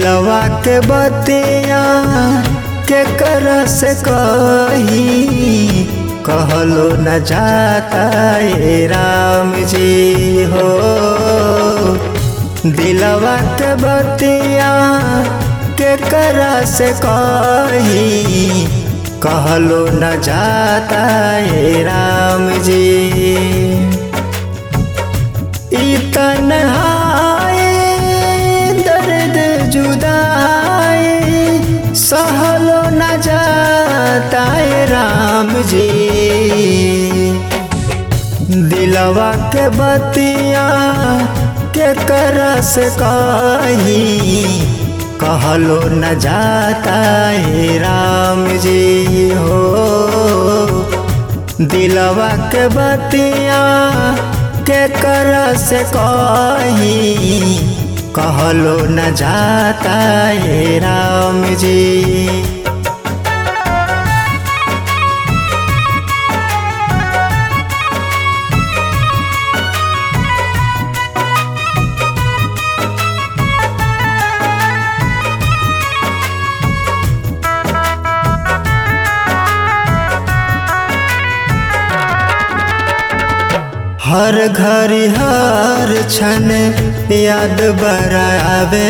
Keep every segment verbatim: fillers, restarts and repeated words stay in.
दिलवा के बतिया के कर से कही कहलो न जाता ए राम जी हो। दिलवा के बतिया के कर से कही कहलो न जाता ए राम जी। तन्हाई दर्द जुदाई सहलो न जाता है राम जी। दिलवा के बतिया के कर से कही कहलो न जाता है राम जी हो। दिलवा के बतिया के कर से कही कहलो न जाता है राम जी। हर घड़ी हर क्षण याद बरावे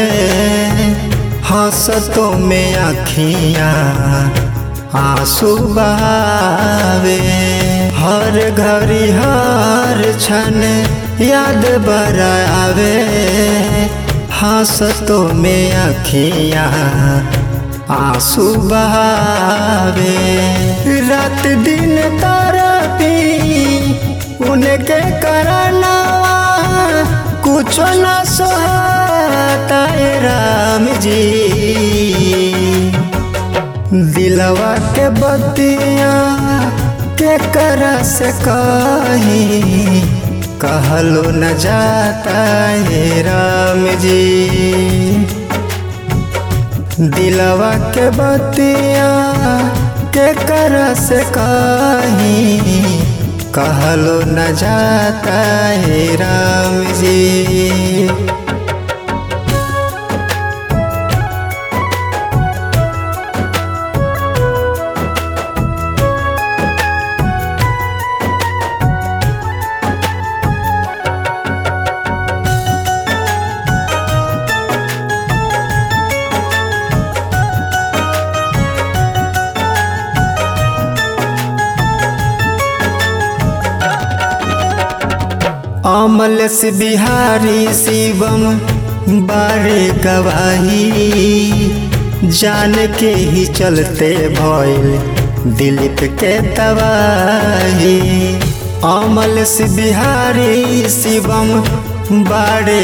हंसतों में अखियाँ आंसू बहावे। हर घड़ी हर क्षण याद बरावे हंसतों में अखियाँ आंसू बहावे। रात दिन तरपी उनके करना कुछ न सहता है राम जी। दिलवा के बतिया के कर से कही कहलो न जाता है राम जी। दिलवा के बतिया के कर से कही कहलो न जाता है राम जी। अमल से बिहारी शिवम बारे गवाही जान के ही चलते भइल दिलीप के तबाही। अमल से बिहारी शिवम बारे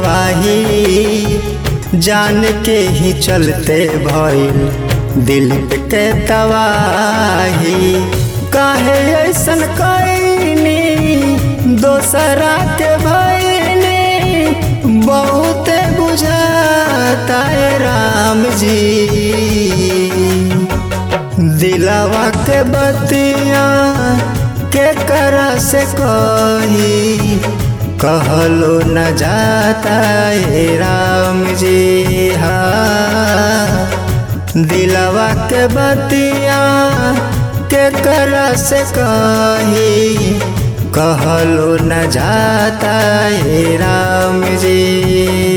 गवाही जान के ही चलते भइल दिलीप के तबाही। काहे ऐसन कईनी दोसरा के भइनी बहुत बुझाता है राम जी। दिलवा के बतिया के कर से कही कहलो न जाता है राम जी। हाँ दिलवा के बतिया के कर से कही कहलो न जाता है राम जी।